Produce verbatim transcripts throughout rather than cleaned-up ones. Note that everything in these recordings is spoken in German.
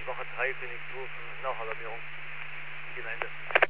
Wache drei, Phoenix zwei, Nachalarmierung. Gelände.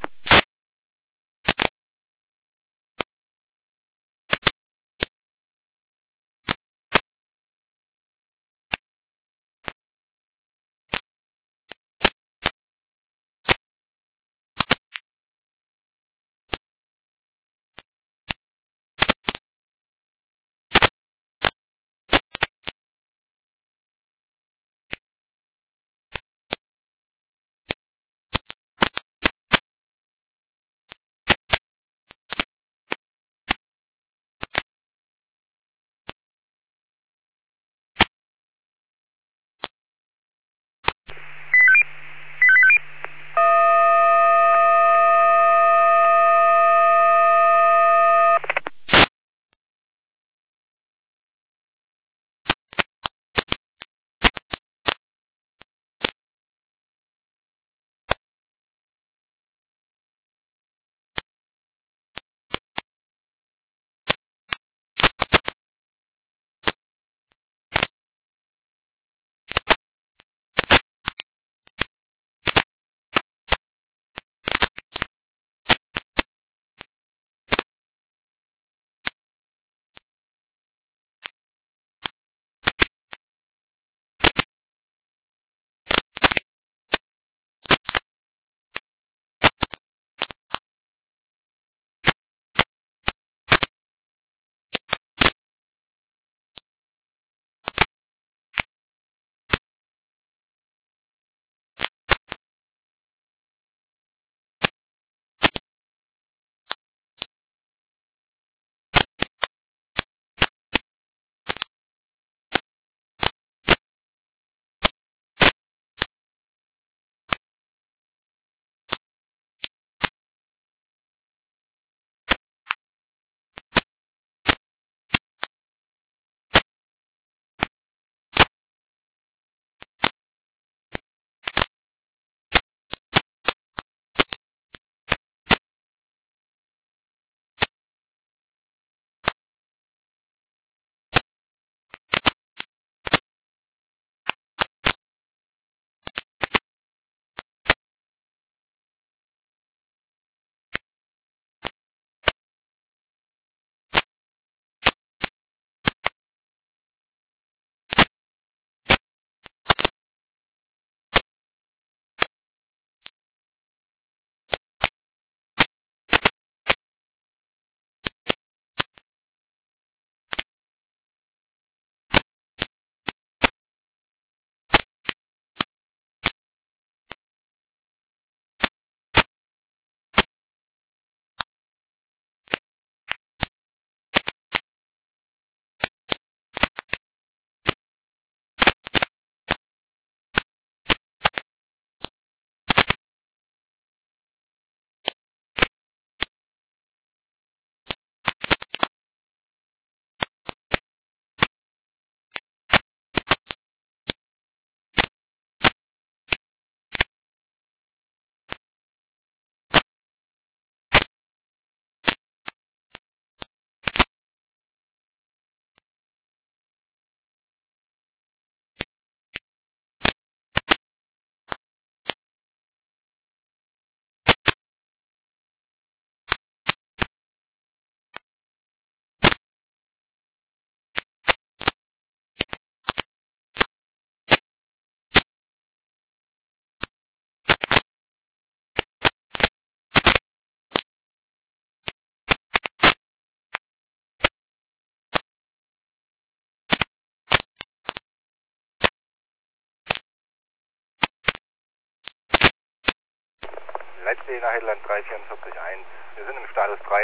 Leitstehender Headland drei vier vier eins. Wir sind im Status drei.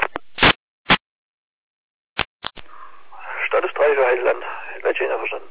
Status drei für Headland. Leitstehender verstanden.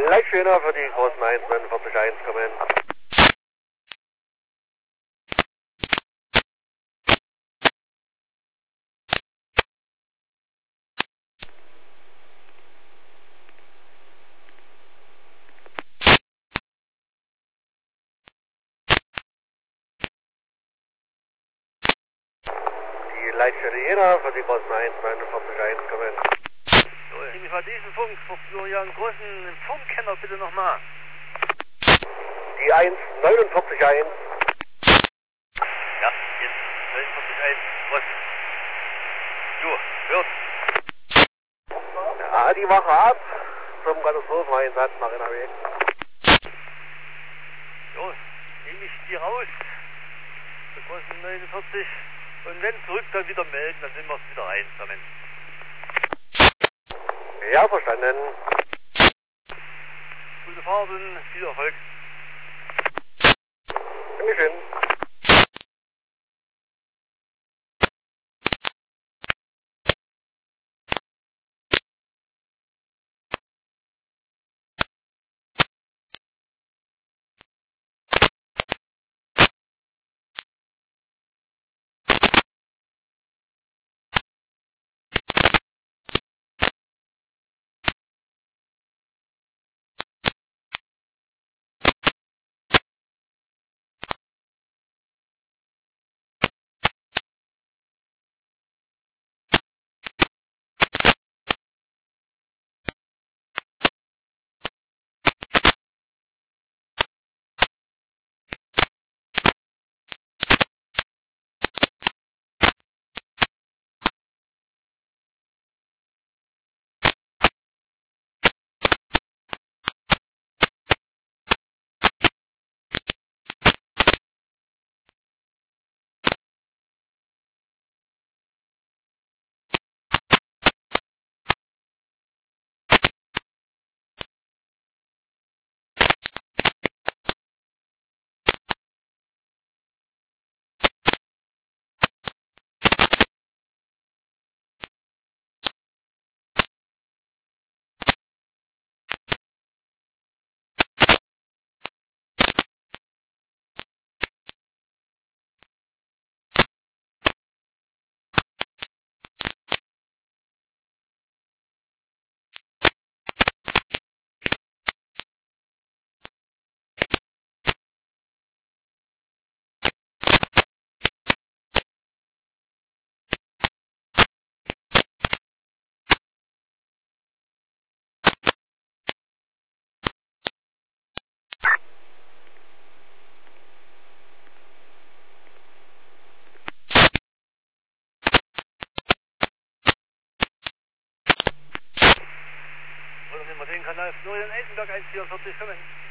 Leitschöner für die großen eins neunundvierzig eins kommen. Die Leitstelle Jena für die großen eins neunundvierzig eins kommen. So, ich nehme mal diesen Funk für Florian Großen Funkkenner bitte nochmal. Die eins neunundvierzig eins. Ja, jetzt neunundvierzig eins Großen. Jo, hört. Ja, die Wache ab zum Katastropheneinsatz nach N R W. Jo, nehme ich die raus. Der Großen neunundvierzig. Und wenn zurück dann wieder melden, dann sind wir es wieder rein zusammen. Ja, verstanden. Gute Fahrt und viel Erfolg. Dankeschön. Oder nehmen wir den Kanal Florian Eisenberg eins vierundvierzig kommen.